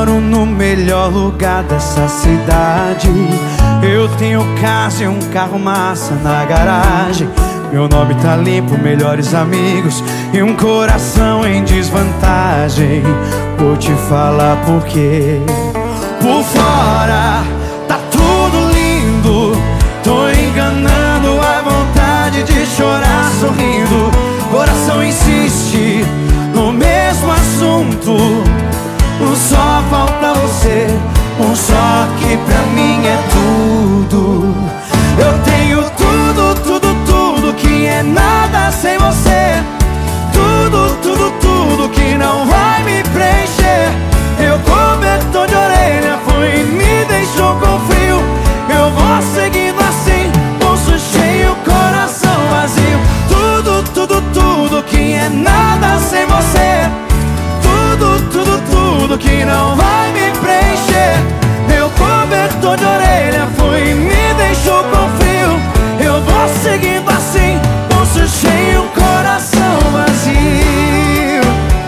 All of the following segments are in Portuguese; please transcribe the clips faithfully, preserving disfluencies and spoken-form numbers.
moro no melhor lugar dessa cidade. Eu tenho casa e um carro massa na garagem. Meu nome tá limpo, melhores amigos e um coração em desvantagem. Vou te falar por quê. Por fora tá tudo lindo, tô enganando a vontade de chorar sorrindo. Coração insiste no mesmo assunto. Só falta você, um só que pra mim é tudo. Eu tenho tudo, tudo, tudo que é nada sem você. Tudo, tudo, tudo que não vai me preencher. Meu cobertor de orelha foi e me deixou com frio. Eu vou seguindo assim, bolso cheio, coração vazio. Tudo, tudo, tudo que é nada sem você. Tudo, tudo, tudo que não vai me preencher. Meu cobertor de orelha foi e me deixou com frio. Eu vou seguindo assim, bolso cheio, coração vazio.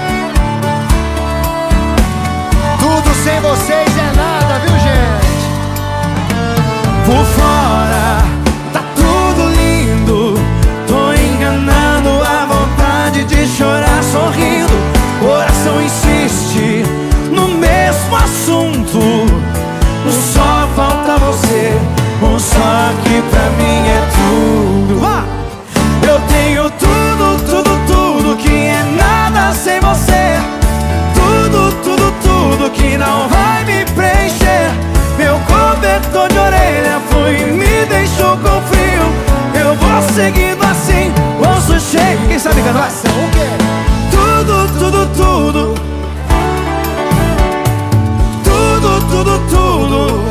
Tudo sem vocês é nada, viu, gente? Por fora tá tudo lindo, tô enganando a vontade de chorar sorrindo. Coração insiste no mesmo assunto. Só falta você, um só que pra mim é tudo. Eu tenho tudo, tudo, tudo que é nada sem você. Tudo, tudo, tudo que não vai me preencher. Meu cobertor de orelha foi e me deixou com frio. Eu vou seguindo assim, bolso cheio. Quem sabe cantar? O quê? Tudo, tudo, tudo. Tudo, tudo, tudo.